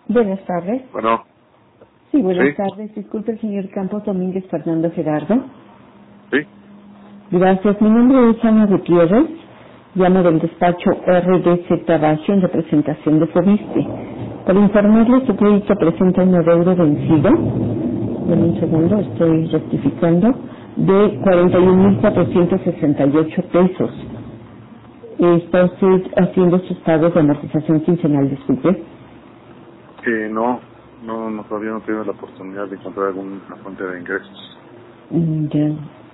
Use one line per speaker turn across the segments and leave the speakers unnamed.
Buenas tardes.
Bueno,
Sí, buenas
sí,
tardes. Disculpe, el señor Campos Domínguez Fernando Gerardo.
sí,
Gracias. Mi nombre es Ana Gutiérrez. Llamo del despacho RDC Trabajo en representación de Fobiste. Para informarle, su crédito presenta un adeudo vencido. Deme un segundo, estoy rectificando. De 41,468 pesos. ¿Está usted haciendo sus pagos de amortización quincenal, disculpe?
todavía no he tenido la oportunidad de encontrar alguna fuente de ingresos.
Ya.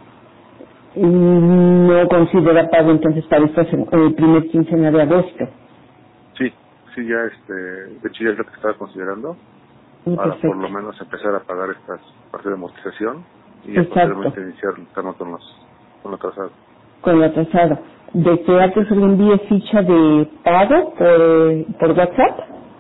No considera pago entonces para el primer quincena de agosto.
Sí, sí, ya de hecho ya es lo que estaba considerando para por lo
Perfecto.
menos empezar a pagar estas partes de amortización y ya
Exacto.
posteriormente iniciar el tema con lo atrasado.
Con lo atrasado. ¿Desea que se le envíe ficha de pago por WhatsApp?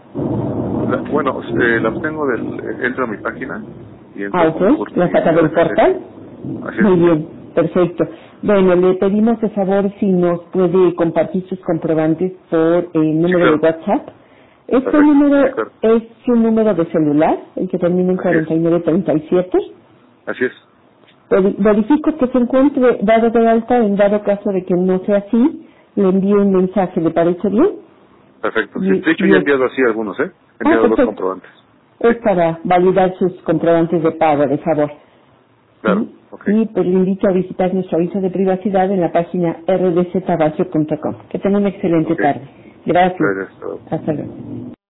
La obtengo entro a mi página y entro
Ah,
al
ok.
concurso
La
y
saca del
RFC.
portal.
Así es.
Muy bien. Perfecto. Bueno, le pedimos de favor si nos puede compartir sus comprobantes por el
Sí,
número de
claro.
WhatsApp. Este
Perfecto. Sí,
número
claro.
es su número de celular, el que termina en
Así es.
4937.
Así es.
Verifico que se encuentre dado de alta. En dado caso de que no sea así, le envío un mensaje. ¿Le parece bien?
Perfecto. Sí,
Y,
de hecho
y
ya he
es,
enviado así algunos, He enviado dos
perfecto.
comprobantes. Sí,
Es para validar sus comprobantes de pago, de favor.
claro.
¿Sí?
Ok.
Y pues le invito a visitar nuestro aviso de privacidad en la página rdctabacio.com. Que tenga una excelente
Ok.
tarde. Gracias.
Gracias.
Hasta luego.